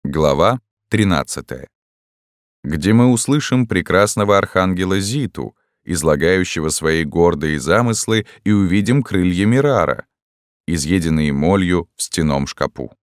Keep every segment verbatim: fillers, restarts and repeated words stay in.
Глава тринадцатая, где мы услышим прекрасного архангела Зиту, излагающего свои гордые замыслы, и увидим крылья Мирара, изъеденные молью в стенном шкапу.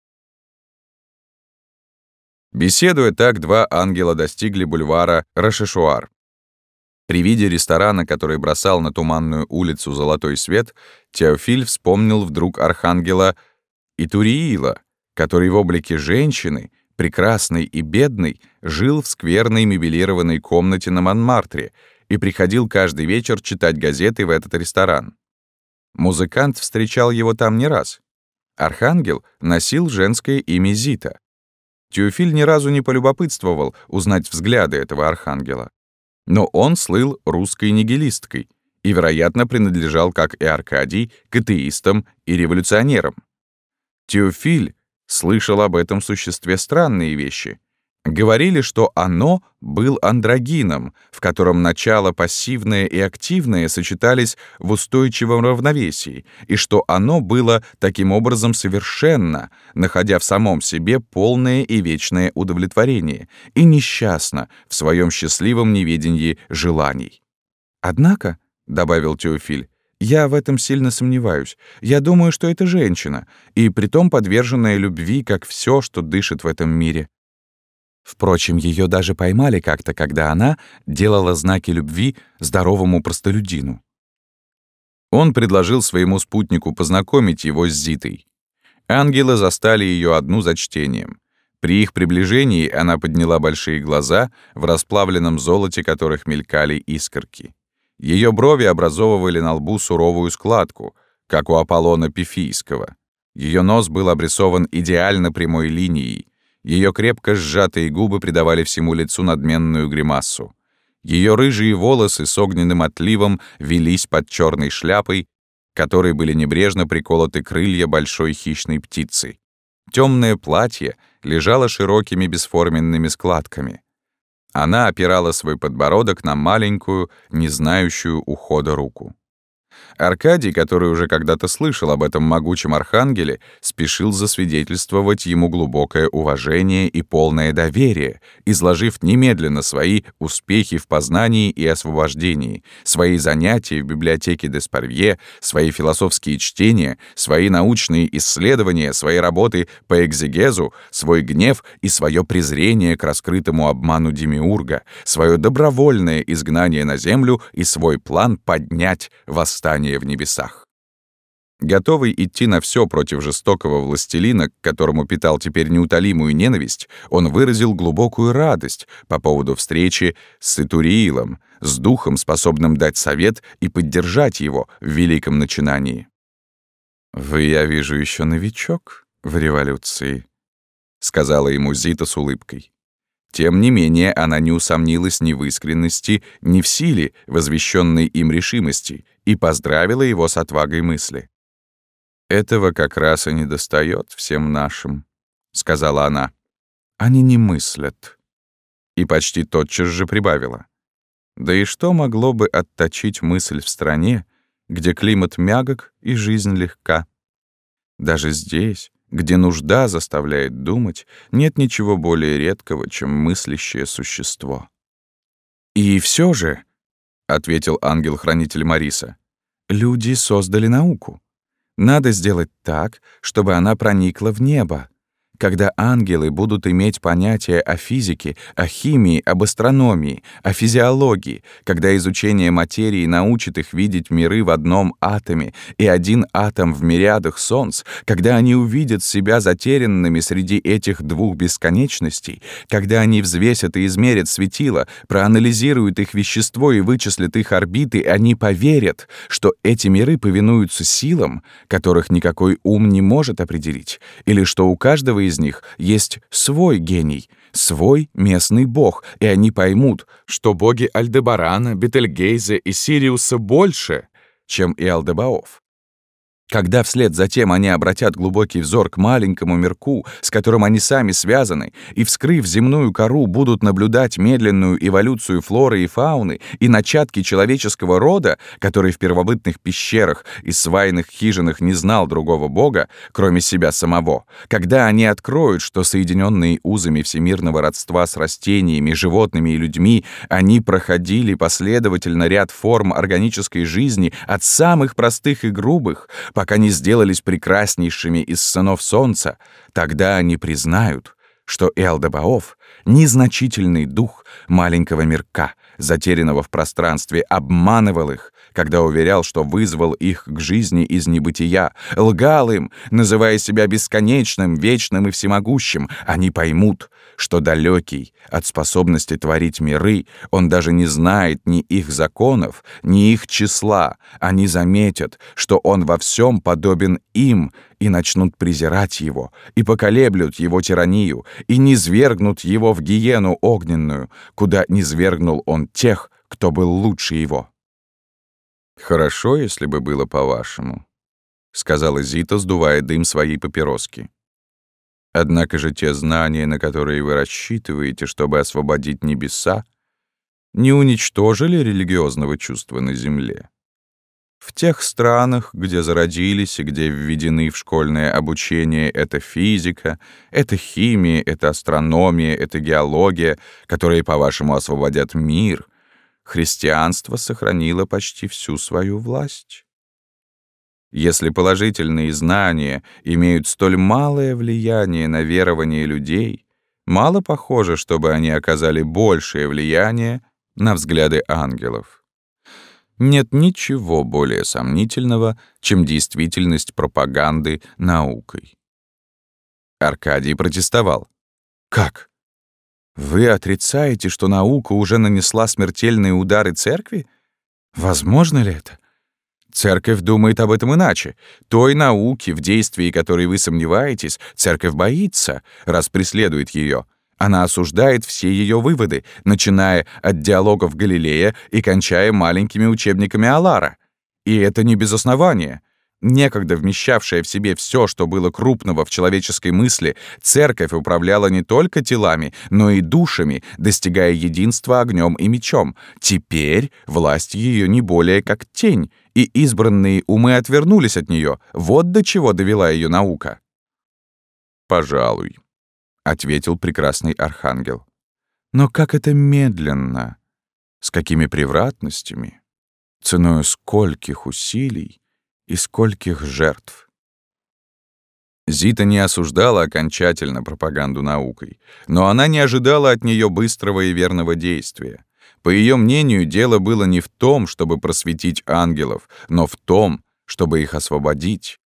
Беседуя так, два ангела достигли бульвара Рошешуар. При виде ресторана, который бросал на туманную улицу золотой свет, Теофиль вспомнил вдруг архангела Итуриила, который в облике женщины, прекрасной и бедной, жил в скверной мебелированной комнате на Монмартре и приходил каждый вечер читать газеты в этот ресторан. Музыкант встречал его там не раз. Архангел носил женское имя Зита. Теофиль ни разу не полюбопытствовал узнать взгляды этого архангела. Но он слыл русской нигилисткой и, вероятно, принадлежал, как и Аркадий, к атеистам и революционерам. Теофиль слышал об этом существе странные вещи. Говорили, что оно был андрогином, в котором начало пассивное и активное сочетались в устойчивом равновесии, и что оно было таким образом совершенно, находя в самом себе полное и вечное удовлетворение, и несчастно в своем счастливом неведении желаний. «Однако», — добавил Теофиль, — «я в этом сильно сомневаюсь. Я думаю, что это женщина, и притом подверженная любви, как все, что дышит в этом мире. Впрочем, ее даже поймали как-то, когда она делала знаки любви здоровому простолюдину». Он предложил своему спутнику познакомить его с Зитой. Ангелы застали ее одну за чтением. При их приближении она подняла большие глаза, в расплавленном золоте которых мелькали искорки. Ее брови образовывали на лбу суровую складку, как у Аполлона Пифийского. Ее нос был обрисован идеально прямой линией. Ее крепко сжатые губы придавали всему лицу надменную гримасу. Ее рыжие волосы с огненным отливом велись под черной шляпой, которой были небрежно приколоты крылья большой хищной птицы. Темное платье лежало широкими бесформенными складками. Она опирала свой подбородок на маленькую, не знающую ухода руку. Аркадий, который уже когда-то слышал об этом могучем архангеле, спешил засвидетельствовать ему глубокое уважение и полное доверие, изложив немедленно свои успехи в познании и освобождении, свои занятия в библиотеке Деспарвье, свои философские чтения, свои научные исследования, свои работы по экзегезу, свой гнев и свое презрение к раскрытому обману Демиурга, свое добровольное изгнание на землю и свой план поднять восстание в небесах. Готовый идти на все против жестокого властелина, к которому питал теперь неутолимую ненависть, он выразил глубокую радость по поводу встречи с Итуриилом, с духом, способным дать совет и поддержать его в великом начинании. «Вы, я вижу, еще новичок в революции», — сказала ему Зита с улыбкой. Тем не менее, она не усомнилась ни в искренности, ни в силе возвещенной им решимости и поздравила его с отвагой мысли. «Этого как раз и недостает всем нашим», — сказала она. «Они не мыслят». И почти тотчас же прибавила. «Да и что могло бы отточить мысль в стране, где климат мягок и жизнь легка? Даже здесь, где нужда заставляет думать, нет ничего более редкого, чем мыслящее существо». «И все же», — ответил ангел-хранитель Мариса, — «люди создали науку. Надо сделать так, чтобы она проникла в небо. Когда ангелы будут иметь понятие о физике, о химии, об астрономии, о физиологии, когда изучение материи научит их видеть миры в одном атоме и один атом в мириадах солнц, когда они увидят себя затерянными среди этих двух бесконечностей, когда они взвесят и измерят светила, проанализируют их вещество и вычислят их орбиты, они поверят, что эти миры повинуются силам, которых никакой ум не может определить, или что у каждого из из них есть свой гений, свой местный бог, и они поймут, что боги Альдебарана, Бетельгейзе и Сириуса больше, чем и Алдебаоф. Когда вслед за тем они обратят глубокий взор к маленькому мирку, с которым они сами связаны, и, вскрыв земную кору, будут наблюдать медленную эволюцию флоры и фауны и начатки человеческого рода, который в первобытных пещерах и свайных хижинах не знал другого бога, кроме себя самого, когда они откроют, что соединенные узами всемирного родства с растениями, животными и людьми, они проходили последовательно ряд форм органической жизни от самых простых и грубых, пока не сделались прекраснейшими из сынов солнца, тогда они признают, что Эл-Дебаоф — незначительный дух маленького мирка, затерянного в пространстве, обманывал их, когда уверял, что вызвал их к жизни из небытия, лгал им, называя себя бесконечным, вечным и всемогущим. Они поймут, что далекий от способности творить миры, он даже не знает ни их законов, ни их числа. Они заметят, что он во всем подобен им, и начнут презирать его, и поколеблют его тиранию, и низвергнут его в гиену огненную, куда низвергнул он тех, кто был лучше его. «Хорошо, если бы было по-вашему», — сказала Зита, сдувая дым своей папироски. «Однако же те знания, на которые вы рассчитываете, чтобы освободить небеса, не уничтожили религиозного чувства на земле. В тех странах, где зародились и где введены в школьное обучение эта физика, эта химия, эта астрономия, эта геология, которые, по-вашему, освободят мир, христианство сохранило почти всю свою власть. Если положительные знания имеют столь малое влияние на верование людей, мало похоже, чтобы они оказали большее влияние на взгляды ангелов. Нет ничего более сомнительного, чем действительность пропаганды наукой. Аркадий протестовал. «Как? Вы отрицаете, что наука уже нанесла смертельные удары церкви? Возможно ли это? Церковь думает об этом иначе. Той науки, в действии которой вы сомневаетесь, церковь боится, раз преследует ее. Она осуждает все ее выводы, начиная от диалогов Галилея и кончая маленькими учебниками Алара. И это не без основания. Некогда вмещавшая в себе все, что было крупного в человеческой мысли, церковь управляла не только телами, но и душами, достигая единства огнем и мечом. Теперь власть ее не более как тень, и избранные умы отвернулись от нее. Вот до чего довела ее наука. «Пожалуй», — ответил прекрасный архангел. «Но как это медленно, с какими превратностями, ценою скольких усилий и скольких жертв». Зита не осуждала окончательно пропаганду наукой, но она не ожидала от нее быстрого и верного действия. По ее мнению, дело было не в том, чтобы просветить ангелов, но в том, чтобы их освободить.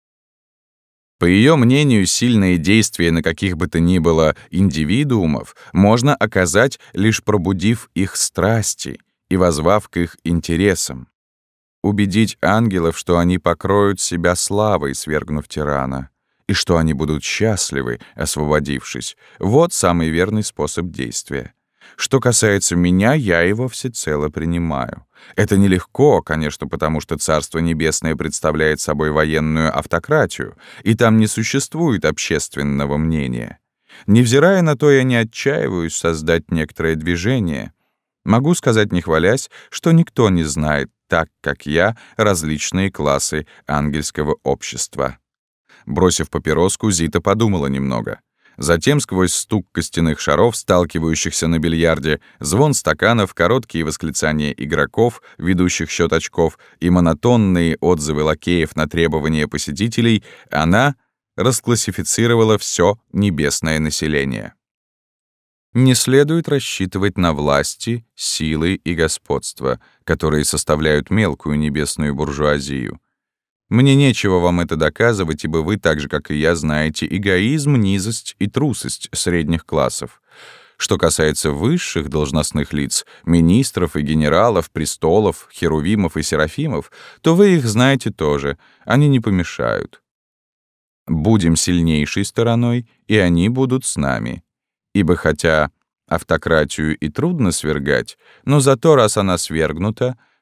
По ее мнению, сильное действие на каких бы то ни было индивидуумов можно оказать, лишь пробудив их страсти и воззвав к их интересам. Убедить ангелов, что они покроют себя славой, свергнув тирана, и что они будут счастливы, освободившись. Вот самый верный способ действия. Что касается меня, я его всецело принимаю. Это нелегко, конечно, потому что Царство Небесное представляет собой военную автократию, и там не существует общественного мнения. Невзирая на то, я не отчаиваюсь создать некоторое движение. Могу сказать, не хвалясь, что никто не знает так, как я, различные классы ангельского общества». Бросив папироску, Зита подумала немного. Затем, сквозь стук костяных шаров, сталкивающихся на бильярде, звон стаканов, короткие восклицания игроков, ведущих счет очков, и монотонные отзывы лакеев на требования посетителей, она расклассифицировала все небесное население. Не следует рассчитывать на власти, силы и господство, которые составляют мелкую небесную буржуазию. Мне нечего вам это доказывать, ибо вы, так же, как и я, знаете эгоизм, низость и трусость средних классов. Что касается высших должностных лиц, министров и генералов, престолов, херувимов и серафимов, то вы их знаете тоже, они не помешают. Будем сильнейшей стороной, и они будут с нами. Ибо хотя автократию и трудно свергать, но зато, раз она свергнута,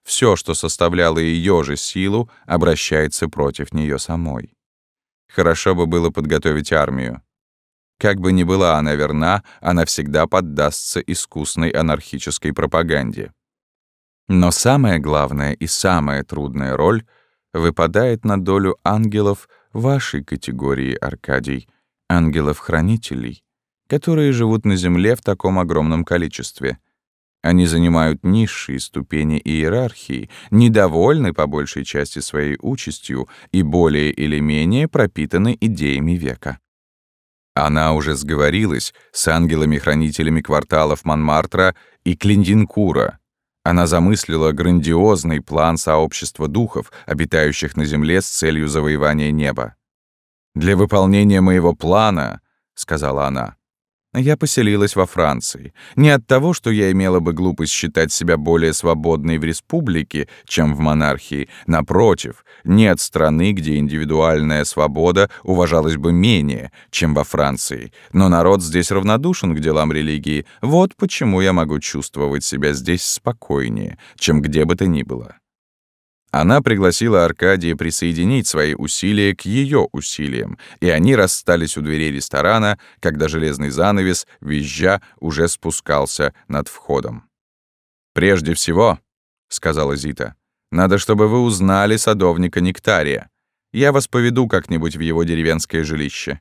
все, что составляло ее же силу, обращается против нее самой. Хорошо бы было подготовить армию. Как бы ни была она верна, она всегда поддастся искусной анархической пропаганде. Но самая главная и самая трудная роль выпадает на долю ангелов вашей категории, Аркадий, ангелов-хранителей, которые живут на земле в таком огромном количестве. Они занимают низшие ступени иерархии, недовольны по большей части своей участью и более или менее пропитаны идеями века. Она уже сговорилась с ангелами-хранителями кварталов Монмартра и Клиндинкура. Она замыслила грандиозный план сообщества духов, обитающих на земле с целью завоевания неба. «Для выполнения моего плана, — сказала она, — я поселилась во Франции. Не от того, что я имела бы глупость считать себя более свободной в республике, чем в монархии. Напротив, нет страны, где индивидуальная свобода уважалась бы менее, чем во Франции. Но народ здесь равнодушен к делам религии. Вот почему я могу чувствовать себя здесь спокойнее, чем где бы то ни было». Она пригласила Аркадия присоединить свои усилия к ее усилиям, и они расстались у дверей ресторана, когда железный занавес, визжа, уже спускался над входом. «Прежде всего, — сказала Зита, — надо, чтобы вы узнали садовника Нектария. Я вас поведу как-нибудь в его деревенское жилище».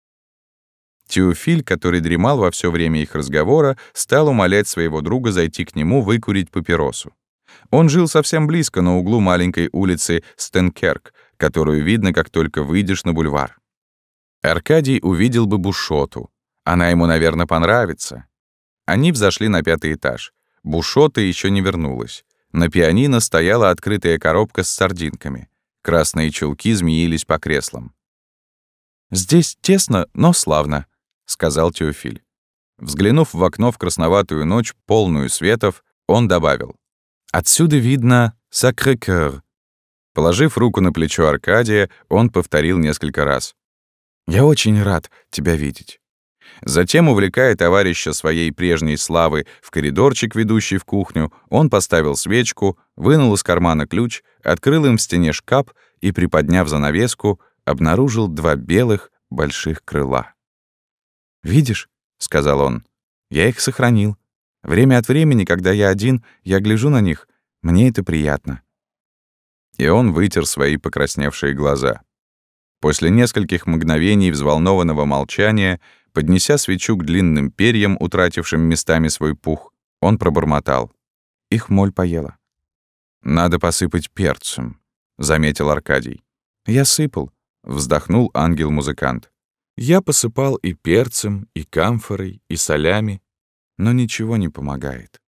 Теофиль, который дремал во все время их разговора, стал умолять своего друга зайти к нему выкурить папиросу. Он жил совсем близко, на углу маленькой улицы Стенкерк, которую видно, как только выйдешь на бульвар. Аркадий увидел бы Бушоту. Она ему, наверное, понравится. Они взошли на пятый этаж. Бушота еще не вернулась. На пианино стояла открытая коробка с сардинками. Красные чулки змеились по креслам. «Здесь тесно, но славно», — сказал Теофиль. Взглянув в окно в красноватую ночь, полную светов, он добавил: «Отсюда видно Сакрé-Кёр». Положив руку на плечо Аркадия, он повторил несколько раз: «Я очень рад тебя видеть». Затем, увлекая товарища своей прежней славы в коридорчик, ведущий в кухню, он поставил свечку, вынул из кармана ключ, открыл им в стене шкаф и, приподняв занавеску, обнаружил два белых больших крыла. «Видишь», — сказал он, — «я их сохранил. Время от времени, когда я один, я гляжу на них. Мне это приятно». И он вытер свои покрасневшие глаза. После нескольких мгновений взволнованного молчания, поднеся свечу к длинным перьям, утратившим местами свой пух, он пробормотал: «Их моль поела». «Надо посыпать перцем», — заметил Аркадий. «Я сыпал», — вздохнул ангел-музыкант. «Я посыпал и перцем, и камфорой, и солями, но ничего не помогает».